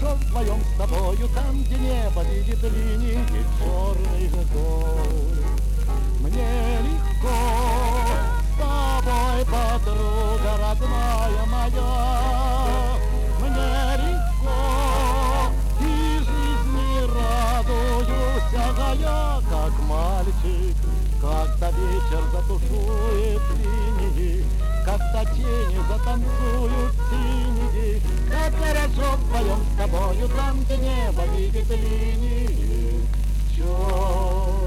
хорошо вдвоем с тобою, там, где небо видит линии черных гор. Мне легко с тобой, подруга родная моя, мне легко, и жизни радуюсь, ага, я как мальчик, когда вечер затушует линии, когда тени затанцуют синие, как хорошо вдвоем с тобою, там, где небо видит линии черных.